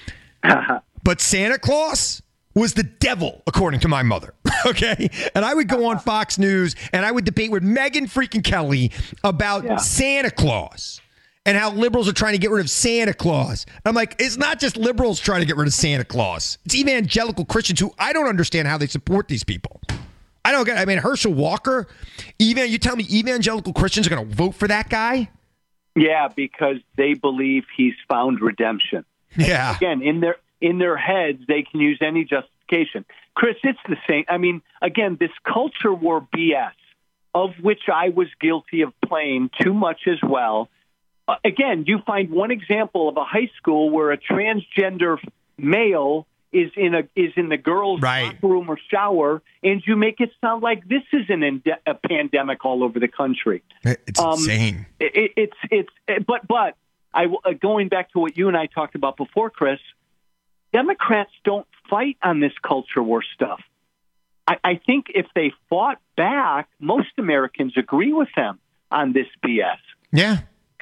But Santa Claus was the devil, according to my mother. Okay? And I would go on Fox News and I would debate with Megyn freaking Kelly about yeah. Santa Claus and how liberals are trying to get rid of Santa Claus. I'm like, it's not just liberals trying to get rid of Santa Claus. It's evangelical Christians who I don't understand how they support these people. I don't get I mean, Herschel Walker, even you tell me evangelical Christians are going to vote for that guy? Yeah, because they believe he's found redemption. Yeah. Again, in their in their heads, they can use any justification. Chris, it's the same. I mean, again, this culture war B S, of which I was guilty of playing too much as well. Uh, again, you find one example of a high school where a transgender male is in a is in the girls' right. locker room or shower, and you make it sound like this is an ende- a pandemic all over the country. It's um, insane. It, it, it's it's but but I uh, going back to what you and I talked about before, Chris. Democrats don't fight on this culture war stuff. I, I think if they fought back, most Americans agree with them on this B S. Yeah.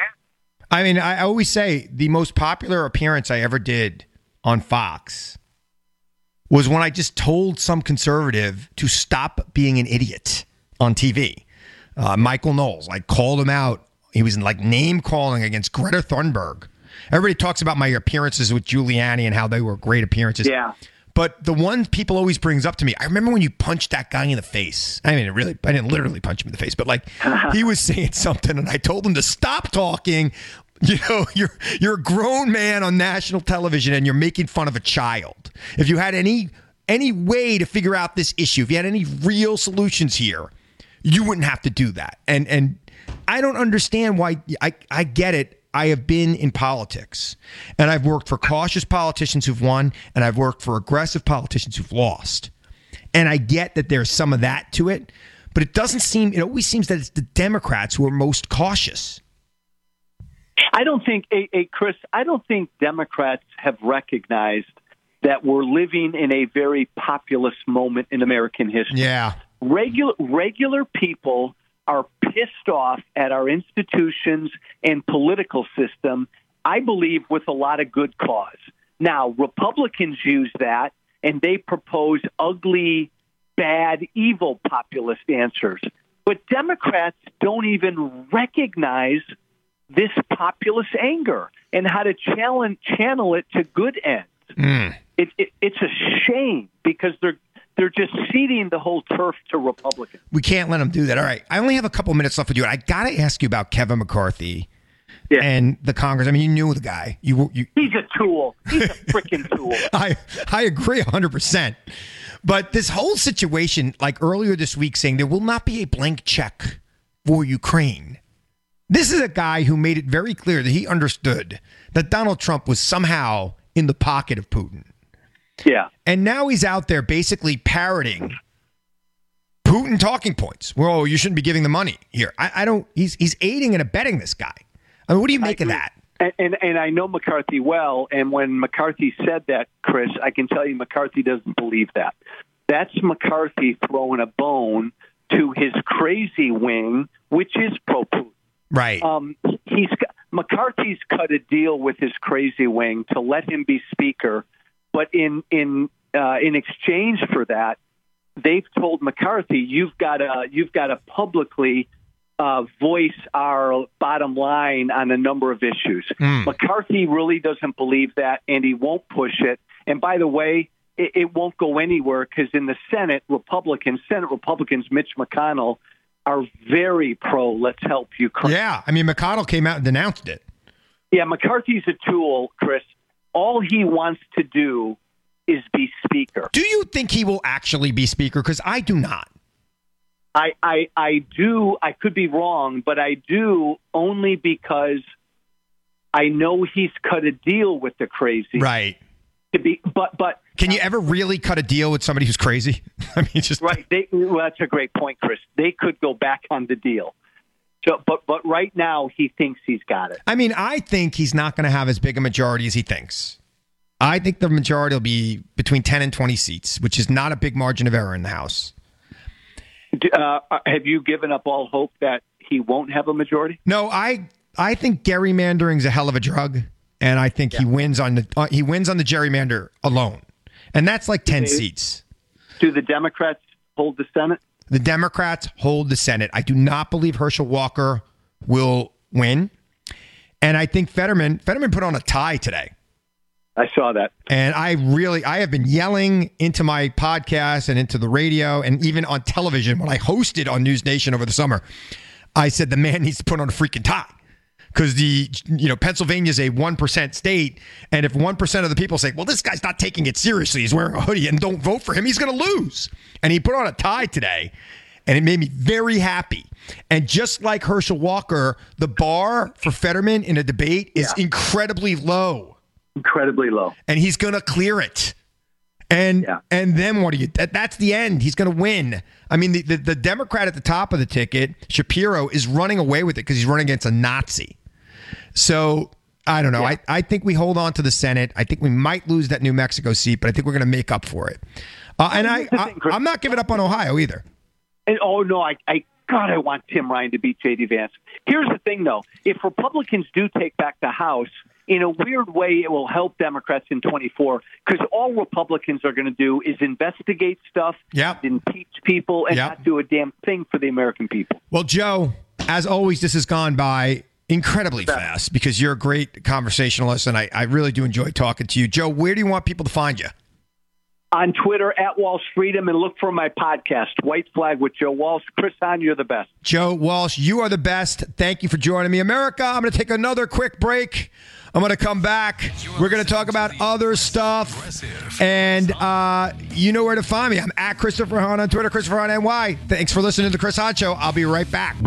I mean, I always say the most popular appearance I ever did on Fox was when I just told some conservative to stop being an idiot on T V. Uh, Michael Knowles, I called him out. He was like name calling against Greta Thunberg. Everybody talks about my appearances with Giuliani and how they were great appearances. Yeah. But the one people always brings up to me, I remember when you punched that guy in the face. I mean, it really, I didn't literally punch him in the face, but like he was saying something and I told him to stop talking. You know, you're you're a grown man on national television and you're making fun of a child. If you had any any way to figure out this issue, if you had any real solutions here, you wouldn't have to do that. And and I don't understand why. I, I get it. I have been in politics and I've worked for cautious politicians who've won and I've worked for aggressive politicians who've lost. And I get that there's some of that to it, but it doesn't seem, it always seems that it's the Democrats who are most cautious. I don't think, hey, hey, Chris, I don't think Democrats have recognized that we're living in a very populist moment in American history. Yeah. Regular, regular people are pissed off at our institutions and political system, I believe, with a lot of good cause. Now, Republicans use that, and they propose ugly, bad, evil populist answers. But Democrats don't even recognize this populist anger and how to challenge, channel it to good ends. Mm. It, it, it's a shame because they're They're just ceding the whole turf to Republicans. We can't let them do that. All right. I only have a couple minutes left with you. I got to ask you about Kevin McCarthy yeah. and the Congress. I mean, you knew the guy. You, you He's a tool. He's a freaking tool. I, I agree one hundred percent. But this whole situation, like earlier this week, saying there will not be a blank check for Ukraine. This is a guy who made it very clear that he understood that Donald Trump was somehow in the pocket of Putin. Yeah. And now he's out there basically parroting Putin talking points. Well, oh, you shouldn't be giving the money here. I, I don't, he's he's aiding and abetting this guy. I mean, what do you make of that? And, and and I know McCarthy well, and when McCarthy said that, Chris, I can tell you McCarthy doesn't believe that. That's McCarthy throwing a bone to his crazy wing, which is pro-Putin. Right. Um, he's McCarthy's cut a deal with his crazy wing to let him be speaker. But in in uh, in exchange for that, they've told McCarthy, "You've got to you've got to publicly uh, voice our bottom line on a number of issues." Mm. McCarthy really doesn't believe that, and he won't push it. And by the way, it, it won't go anywhere because in the Senate, Republicans, Senate Republicans, Mitch McConnell, are very pro. Let's help Ukraine. Yeah, I mean, McConnell came out and denounced it. Yeah, McCarthy's a tool, Chris. All he wants to do is be speaker. Do you think he will actually be speaker? Because I do not. I, I I do. I could be wrong, but I do only because I know he's cut a deal with the crazy. Right. To be, but but can you ever really cut a deal with somebody who's crazy? I mean, just right. They, well, that's a great point, Chris. They could go back on the deal. So, but but right now he thinks he's got it. I mean, I think he's not going to have as big a majority as he thinks. I think the majority will be between ten and twenty seats, which is not a big margin of error in the House. Uh, have you given up all hope that he won't have a majority? No, I I think gerrymandering's a hell of a drug, and I think yeah. he wins on the uh, he wins on the gerrymander alone, and that's like ten do they, seats. Do the Democrats hold the Senate? The Democrats hold the Senate. I do not believe Herschel Walker will win, and I think Fetterman Fetterman put on a tie today. I saw that. And I really, I have been yelling into my podcast and into the radio and even on television when I hosted on News Nation over the summer. I said the man needs to put on a freaking tie because the, you know, Pennsylvania is a one percent state. And if one percent of the people say, well, this guy's not taking it seriously, he's wearing a hoodie and don't vote for him, he's going to lose. And he put on a tie today and it made me very happy. And just like Herschel Walker, the bar for Fetterman in a debate is yeah. incredibly low. Incredibly low. And he's going to clear it. And yeah. and then what do you, that, that's the end. He's going to win. I mean, the, the, the Democrat at the top of the ticket, Shapiro, is running away with it because he's running against a Nazi. So, I don't know. Yeah. I, I think we hold on to the Senate. I think we might lose that New Mexico seat, but I think we're going to make up for it. Uh, and I, I, I'm not giving up on Ohio either. And, oh, no, I, I God, I want Tim Ryan to beat J D Vance. Here's the thing, though. If Republicans do take back the House, in a weird way, it will help Democrats in twenty-four because all Republicans are going to do is investigate stuff, yep. impeach people, and yep. not do a damn thing for the American people. Well, Joe, as always, this has gone by incredibly fast because you're a great conversationalist, and I, I really do enjoy talking to you. Joe, where do you want people to find you? On Twitter, at Walsh Freedom, and look for my podcast, White Flag with Joe Walsh. Chris Hahn, you're the best. Joe Walsh, you are the best. Thank you for joining me. America, I'm going to take another quick break. I'm going to come back. We're going to talk about other stuff. And uh, you know where to find me. I'm at Christopher Hahn on Twitter, Christopher Hahn N Y. Thanks for listening to The Chris Hahn Show. I'll be right back.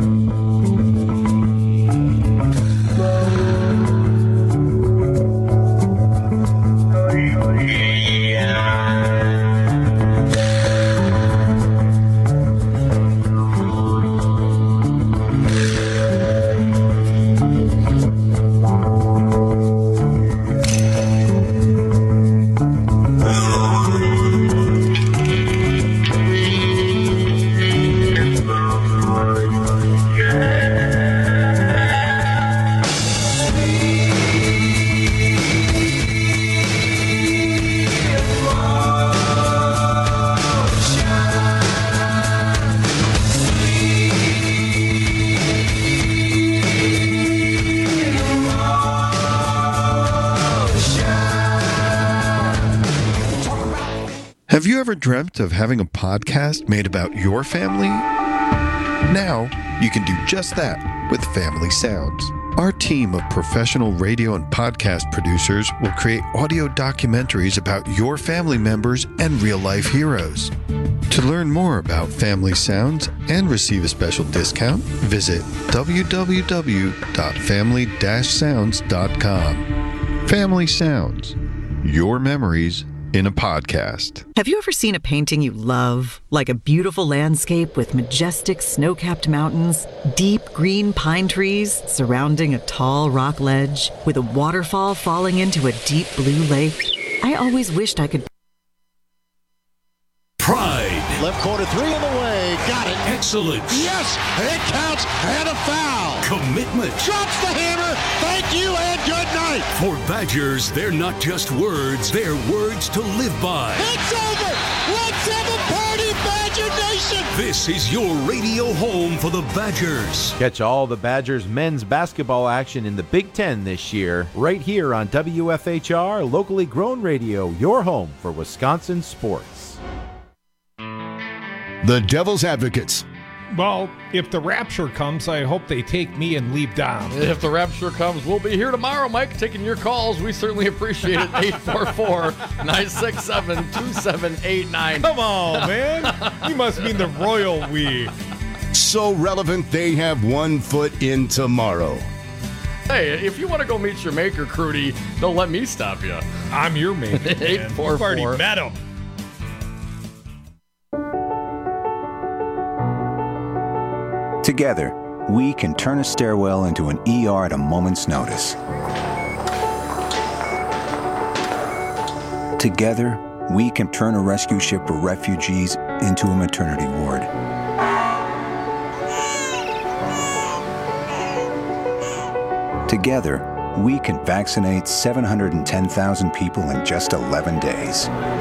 Have you ever dreamt of having a podcast made about your family? Now, you can do just that with Family Sounds. Our team of professional radio and podcast producers will create audio documentaries about your family members and real-life heroes. To learn more about Family Sounds and receive a special discount, visit w w w dot family dash sounds dot com. Family Sounds. Your memories in a podcast. Have you ever seen a painting you love? Like a beautiful landscape with majestic snow-capped mountains, deep green pine trees surrounding a tall rock ledge, with a waterfall falling into a deep blue lake? I always wished I could... Pride. Left corner three in the way. Got it. Excellence. Yes, it counts and a foul. Commitment. Drops the hammer. Thank you and good night. For Badgers, they're not just words, they're words to live by. It's over. Let's have a party, Badger Nation. This is your radio home for the Badgers. Catch all the Badgers men's basketball action in the Big Ten this year, right here on W F H R, locally grown radio, your home for Wisconsin sports. The Devil's Advocates. Well, if the rapture comes, I hope they take me and leave Dom. If the rapture comes, we'll be here tomorrow, Mike, taking your calls. We certainly appreciate it. eight four four, nine six seven, two seven eight nine. Come on, man. You must mean the royal we. So relevant, they have one foot in tomorrow. Hey, if you want to go meet your maker, Crudy, don't let me stop you. I'm your maker, man. eight four four. You've already met him. Together, we can turn a stairwell into an E R at a moment's notice. Together, we can turn a rescue ship for refugees into a maternity ward. Together, we can vaccinate seven hundred ten thousand people in just eleven days.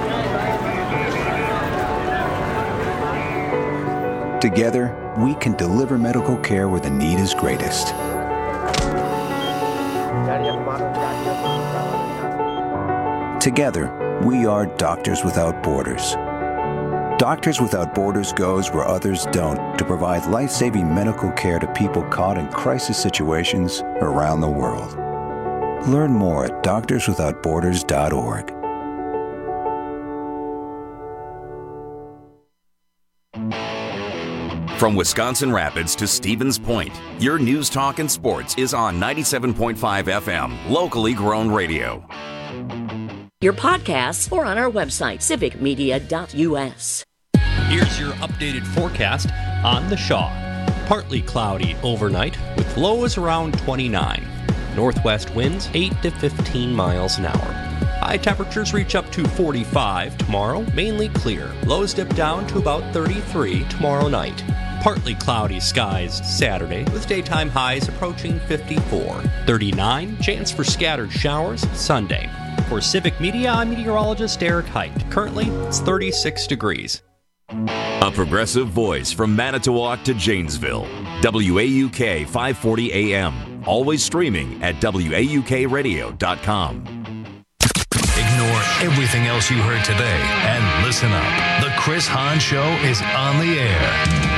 Together, we can deliver medical care where the need is greatest. Together, we are Doctors Without Borders. Doctors Without Borders goes where others don't to provide life-saving medical care to people caught in crisis situations around the world. Learn more at doctors without borders dot org. From Wisconsin Rapids to Stevens Point, your news, talk, and sports is on ninety-seven point five F M, locally grown radio. Your podcasts or on our website, civic media dot U S. Here's your updated forecast on the Shaw. Partly cloudy overnight with lows around twenty-nine. Northwest winds eight to fifteen miles an hour. High temperatures reach up to forty-five tomorrow, mainly clear. Lows dip down to about thirty-three tomorrow night. Partly cloudy skies Saturday with daytime highs approaching fifty-four. thirty-nine, chance for scattered showers Sunday. For Civic Media, I'm meteorologist Eric Height. Currently, it's thirty-six degrees. A progressive voice from Manitowoc to Janesville. W A U K five forty A M. Always streaming at W A U K radio dot com. Ignore everything else you heard today and listen up. The Chris Hahn Show is on the air.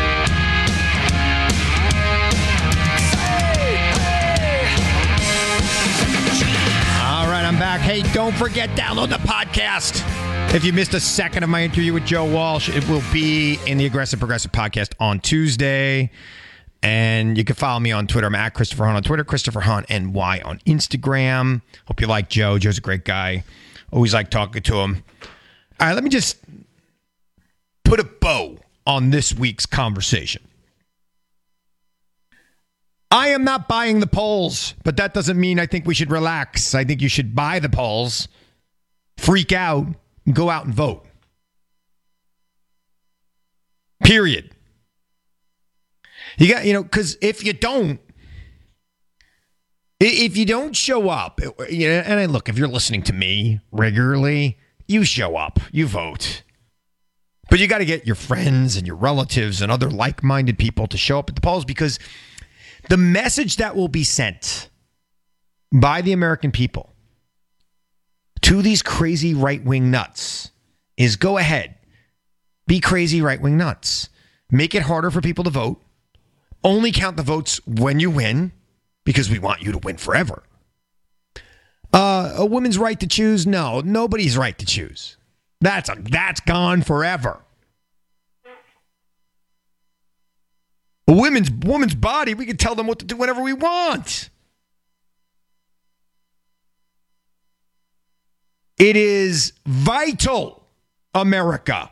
I'm back. Hey, don't forget, download the podcast. If you missed a second of my interview with Joe Walsh, it will be in the Aggressive Progressive podcast on Tuesday. And you can follow me on Twitter. I'm at Christopher Hahn on Twitter, Christopher Hahn N Y on Instagram. Hope you like Joe. Joe's a great guy. Always like talking to him. All right, let me just put a bow on this week's conversation. I am not buying the polls, but that doesn't mean I think we should relax. I think you should buy the polls, freak out, and go out and vote. Period. You got, you know, because if you don't, if you don't show up, you know, and I look, if you're listening to me regularly, you show up, you vote. But you got to get your friends and your relatives and other like-minded people to show up at the polls, because the message that will be sent by the American people to these crazy right-wing nuts is go ahead, be crazy right-wing nuts. Make it harder for people to vote. Only count the votes when you win, because we want you to win forever. Uh, a woman's right to choose? No, nobody's right to choose. That's a, that's gone forever. A woman's woman's body, we can tell them what to do whenever we want. It is vital, America,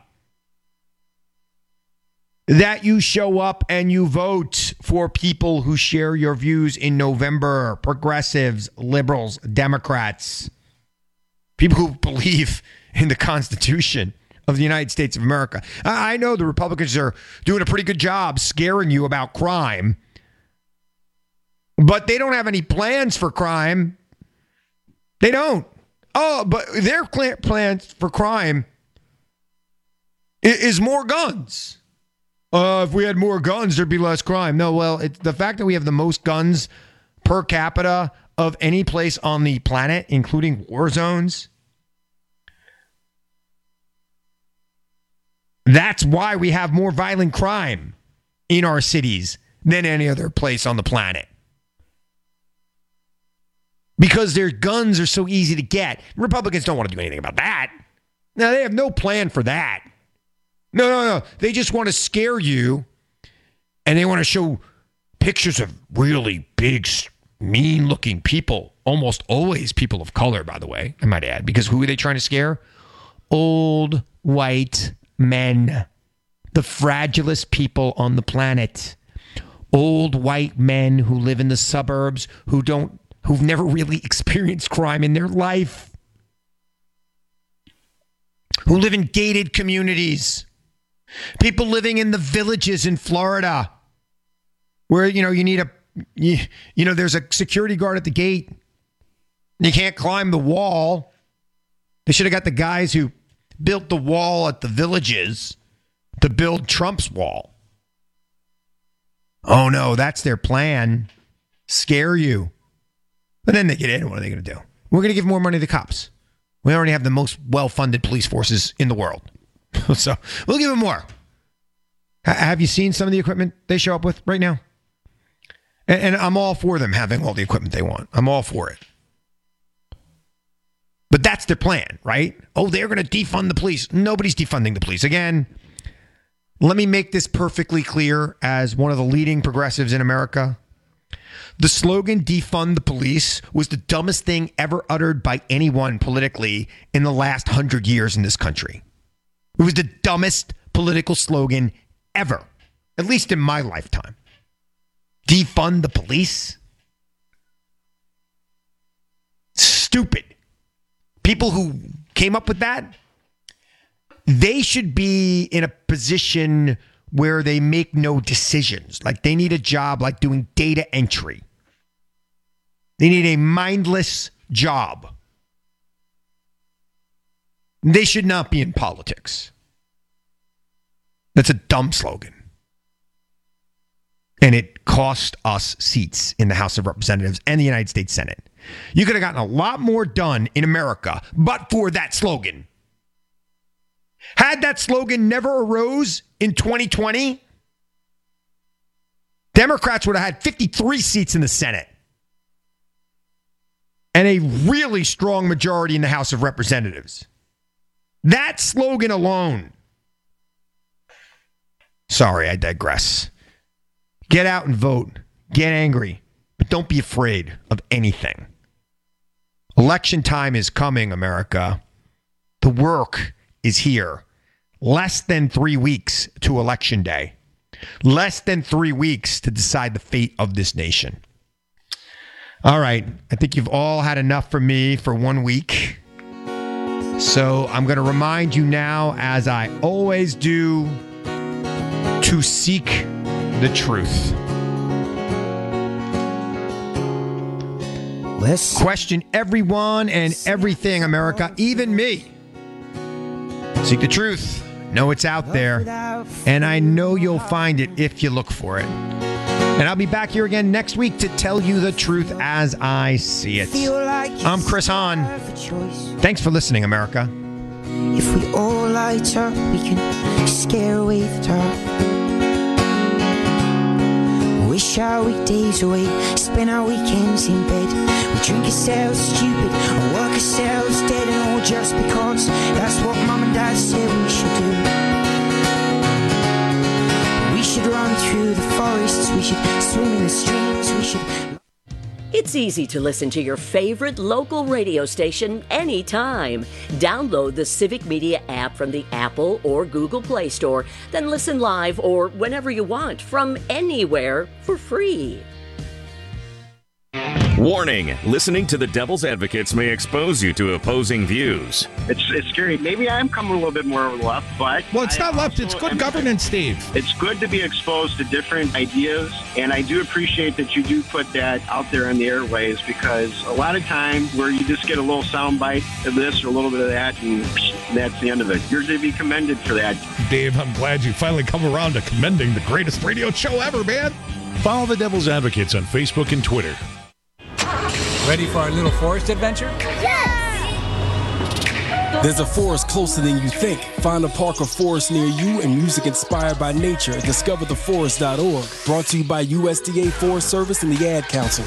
that you show up and you vote for people who share your views in November. Progressives, liberals, Democrats, people who believe in the Constitution of the United States of America. I know the Republicans are doing a pretty good job scaring you about crime, but they don't have any plans for crime. They don't. Oh, but their plans for crime is more guns. Uh, if we had more guns, there'd be less crime. No, well, it's the fact that we have the most guns per capita of any place on the planet, including war zones. That's why we have more violent crime in our cities than any other place on the planet. Because their guns are so easy to get. Republicans don't want to do anything about that. No, they have no plan for that. No, no, no. They just want to scare you, and they want to show pictures of really big, mean-looking people. Almost always people of color, by the way, I might add. Because who are they trying to scare? Old, white men, the fragilest people on the planet. Old white men who live in the suburbs, who don't, who've never really experienced crime in their life, who live in gated communities, people living in the villages in Florida, where, you know, you need a you, you know, there's a security guard at the gate. You can't climb the wall. They should have got the guys who built the wall at the Villages to build Trump's wall. Oh, no, that's their plan. Scare you. But then they get in. What are they going to do? We're going to give more money to the cops. We already have the most well-funded police forces in the world. So we'll give them more. H- have you seen some of the equipment they show up with right now? And, and I'm all for them having all the equipment they want. I'm all for it. But that's their plan, right? Oh, they're going to defund the police. Nobody's defunding the police. Again, let me make this perfectly clear as one of the leading progressives in America. The slogan, defund the police, was the dumbest thing ever uttered by anyone politically in the last hundred years in this country. It was the dumbest political slogan ever, at least in my lifetime. Defund the police? Stupid. People who came up with that, they should be in a position where they make no decisions. Like they need a job like doing data entry. They need a mindless job. They should not be in politics. That's a dumb slogan. And it cost us seats in the House of Representatives and the United States Senate. You could have gotten a lot more done in America, but for that slogan. Had that slogan never arose in twenty twenty, Democrats would have had fifty-three seats in the Senate and a really strong majority in the House of Representatives. That slogan alone. Sorry, I digress. Get out and vote. Get angry, but don't be afraid of anything. Election time is coming, America. The work is here. Less than three weeks to Election Day. Less than three weeks to decide the fate of this nation. All right. I think you've all had enough from me for one week. So I'm going to remind you now, as I always do, to seek the truth. Let's question everyone and everything, America, even me. Seek the truth. Know it's out there. And I know you'll find it if you look for it. And I'll be back here again next week to tell you the truth as I see it. I'm Chris Hahn. Thanks for listening, America. If we all light up, we can scare away the dark. Wish our weekdays away, spend our weekends in bed. We drink ourselves stupid, or work ourselves dead, and all just because that's what mum and dad said we should do. We should run through the forests, we should swim in the streams, we should... It's easy to listen to your favorite local radio station anytime. Download the Civic Media app from the Apple or Google Play Store, then listen live or whenever you want from anywhere for free. Warning, listening to the Devil's Advocates may expose you to opposing views. It's it's scary. Maybe I am coming a little bit more left, but... Well, it's not left. It's good governance, Steve. It's good to be exposed to different ideas, and I do appreciate that you do put that out there on the airways, because a lot of times where you just get a little soundbite of this or a little bit of that, and that's the end of it. You're to be commended for that. Dave, I'm glad you finally come around to commending the greatest radio show ever, man. Follow the Devil's Advocates on Facebook and Twitter. Ready for our little forest adventure? Yes! There's a forest closer than you think. Find a park or forest near you and music inspired by nature at discover the forest dot org. Brought to you by U S D A Forest Service and the Ad Council.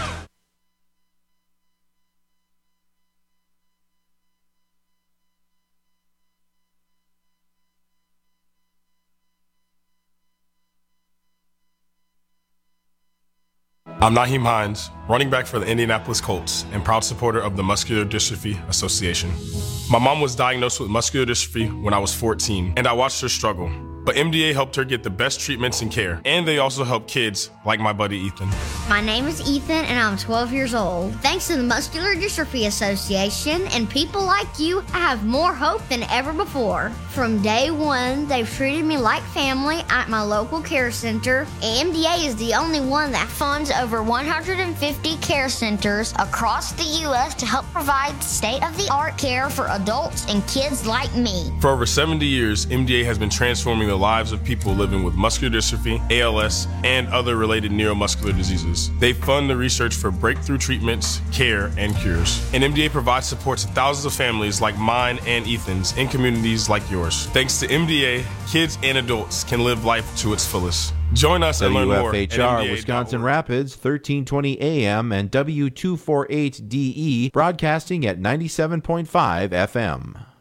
I'm Naheem Hines, running back for the Indianapolis Colts and proud supporter of the Muscular Dystrophy Association. My mom was diagnosed with muscular dystrophy when I was fourteen, and I watched her struggle. but M D A helped her get the best treatments and care. And they also help kids like my buddy Ethan. My name is Ethan, and I'm twelve years old. Thanks to the Muscular Dystrophy Association and people like you, I have more hope than ever before. From day one, they've treated me like family at my local care center. M D A is the only one that funds over one hundred fifty care centers across the U S to help provide state-of-the-art care for adults and kids like me. For over seventy years, M D A has been transforming the lives of people living with muscular dystrophy, A L S, and other related neuromuscular diseases. They fund the research for breakthrough treatments, care, and cures. And M D A provides support to thousands of families like mine and Ethan's in communities like yours. Thanks to M D A, kids and adults can live life to its fullest. Join us and learn more W F H R Wisconsin Rapids, thirteen twenty A M and W two forty-eight D E, broadcasting at ninety-seven point five F M.